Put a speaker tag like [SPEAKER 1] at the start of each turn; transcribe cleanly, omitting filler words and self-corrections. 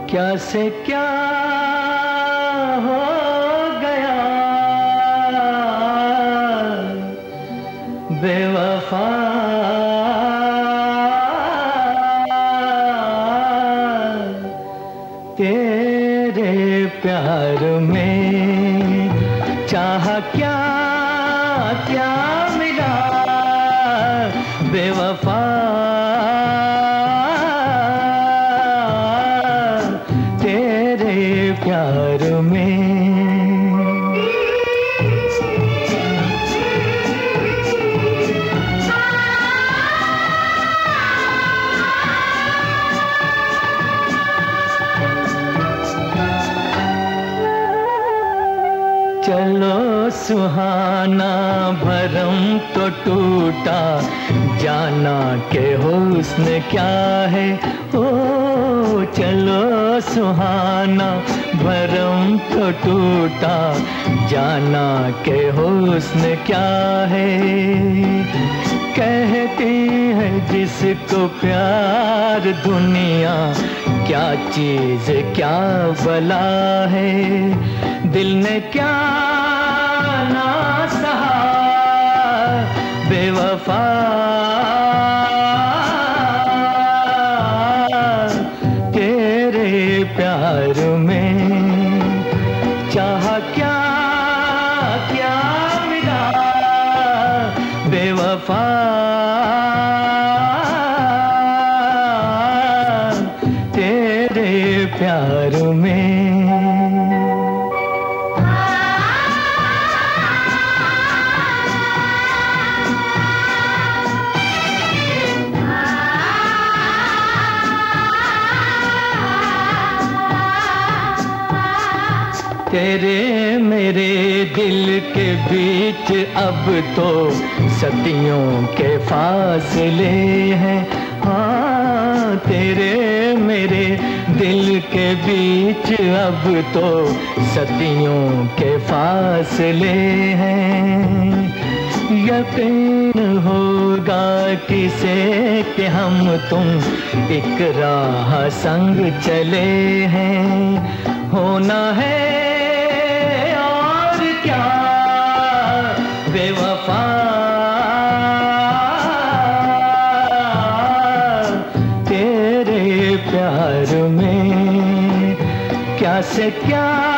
[SPEAKER 1] क्या से क्या हो गया बेवफा, तेरे प्यार में चाहा क्या क्या मिला बेवफा, तेरे प्यार में। चलो सुहाना भरम तो टूटा, जाना के हुस्न क्या है। ओ चलो सुहाना भरम तो टूटा, जाना के हुस्न क्या है। कहती है जिसको प्यार दुनिया, क्या चीज क्या भला है। दिल ने क्या ना सहा बेवफा, तेरे प्यार में चाहा क्या क्या मिला बेवफा, तेरे प्यार में। तेरे मेरे दिल के बीच अब तो सदियों के फासले हैं। हाँ तेरे मेरे दिल के बीच अब तो सदियों के फासले हैं। यकीन होगा किसे कि हम तुम एक राह संग चले हैं। होना है क्या बेवफा, तेरे प्यार में क्या से क्या